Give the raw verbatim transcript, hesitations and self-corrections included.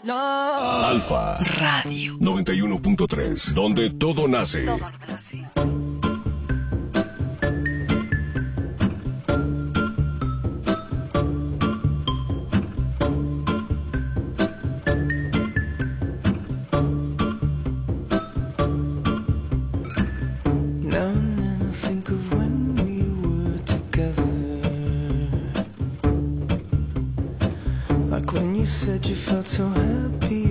No. Alfa Radio noventa y uno punto tres, donde todo nace. Todo nace. Said you felt so happy